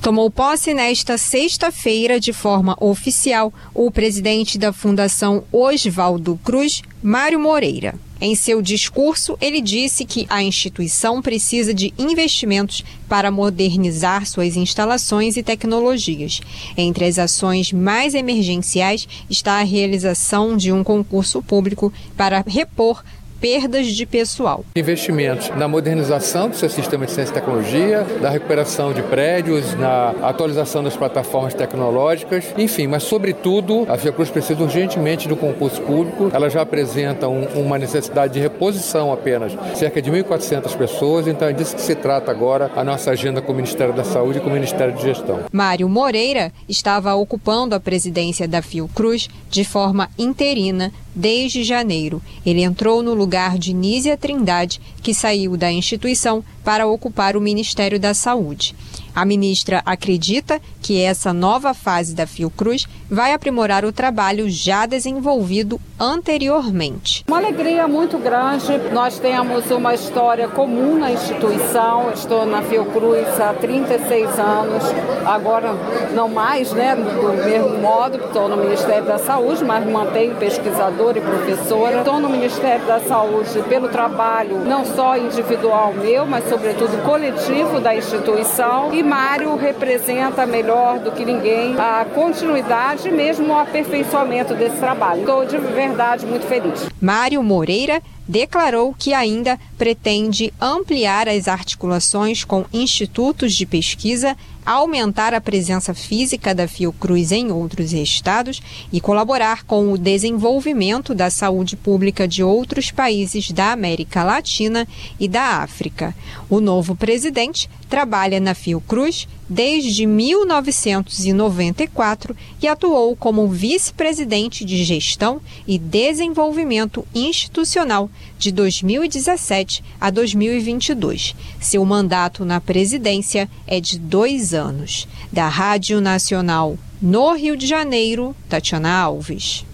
Tomou posse nesta sexta-feira, de forma oficial, o presidente da Fundação Oswaldo Cruz, Mário Moreira. Em seu discurso, ele disse que a instituição precisa de investimentos para modernizar suas instalações e tecnologias. Entre as ações mais emergenciais está a realização de um concurso público para repor perdas de pessoal. Investimentos na modernização do seu sistema de ciência e tecnologia, da recuperação de prédios, na atualização das plataformas tecnológicas, enfim, mas sobretudo a Fiocruz precisa urgentemente do concurso público. Ela já apresenta uma necessidade de reposição apenas, cerca de 1.400 pessoas, então é disso que se trata agora a nossa agenda com o Ministério da Saúde e com o Ministério de Gestão. Mário Moreira estava ocupando a presidência da Fiocruz de forma interina desde janeiro. Ele entrou no lugar de Nízia Trindade, que saiu da instituição para ocupar o Ministério da Saúde. A ministra acredita que essa nova fase da Fiocruz vai aprimorar o trabalho já desenvolvido anteriormente. Uma alegria muito grande. Nós temos uma história comum na instituição. Estou na Fiocruz há 36 anos. Agora não mais, do mesmo modo, estou no Ministério da Saúde, mas mantenho pesquisadora e professora. Estou no Ministério da Saúde pelo trabalho não só individual meu, mas sobretudo coletivo da instituição. E Mário representa melhor do que ninguém a continuidade e mesmo o aperfeiçoamento desse trabalho. Estou de verdade muito feliz. Mário Moreira declarou que ainda pretende ampliar as articulações com institutos de pesquisa, aumentar a presença física da Fiocruz em outros estados e colaborar com o desenvolvimento da saúde pública de outros países da América Latina e da África. O novo presidente trabalha na Fiocruz desde 1994 e atuou como vice-presidente de Gestão e Desenvolvimento Institucional de 2017 a 2022. Seu mandato na presidência é de 2 anos. Da Rádio Nacional no Rio de Janeiro, Tatiana Alves.